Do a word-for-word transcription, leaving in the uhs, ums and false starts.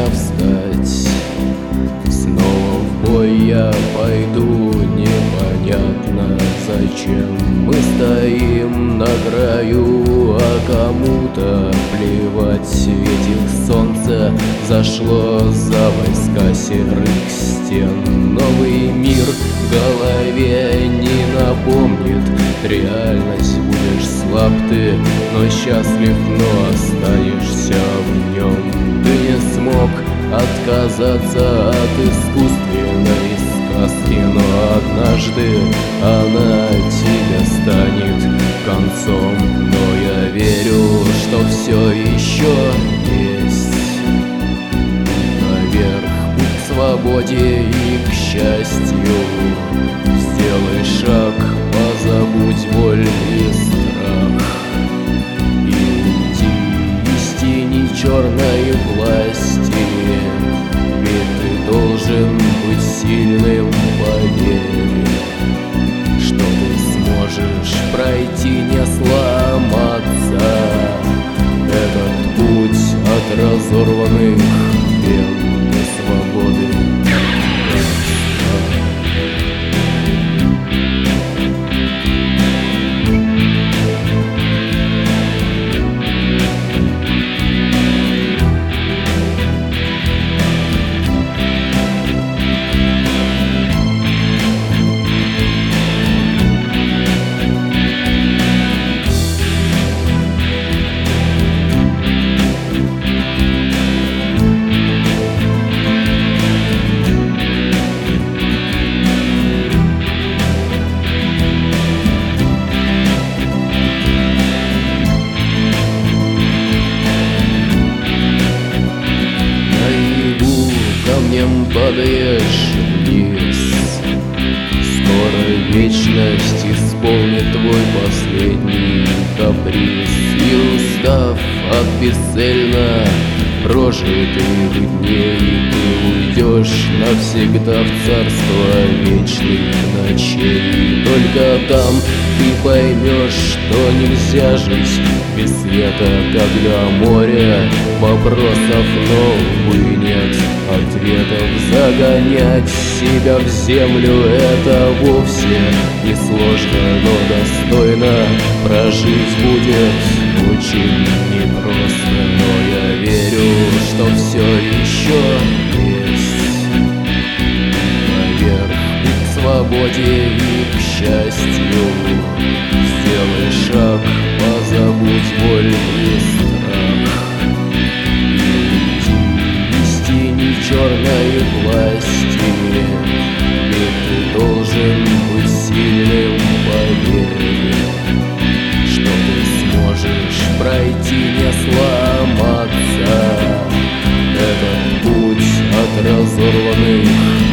меня встать. Снова в бой я пойду, непонятно зачем. Мы стоим на краю, а кому-то плевать. Светит солнце, зашло за войска серых стен. Новый мир в голове не напомнит реальность. Будешь слаб ты, но счастлив, но останешься в нем. Ты не смог отказаться от искусственной сказки, но однажды она тебе станет концом. Но я верю, что все еще есть наверх, путь к свободе и к счастью. Сделай шаг, позабудь боль и страх, и уйди из тени черной власти. Ведь ты должен быть сильным, поверь, что ты сможешь пройти, не сломаться. Этот путь от разорванных вен до свободы. Камнем падаешь вниз. Скоро вечность исполнит твой последний каприз. И устав от бесцельно прожитых дней, ты уйдешь навсегда в царство вечных ночей. Только там ты поймешь, что нельзя жить без света, когда море вопросов, но, увы, нет ответов. Загонять себя в землю — это вовсе не сложно, но достойно прожить будет очень непросто. Но я верю, что все еще есть наверх, к свободе и к счастью. Сделай шаг, позабудь боль и страх, черной власти. Ведь ты должен быть сильным, поверь, что ты сможешь пройти, не сломаться. Этот путь от разорванных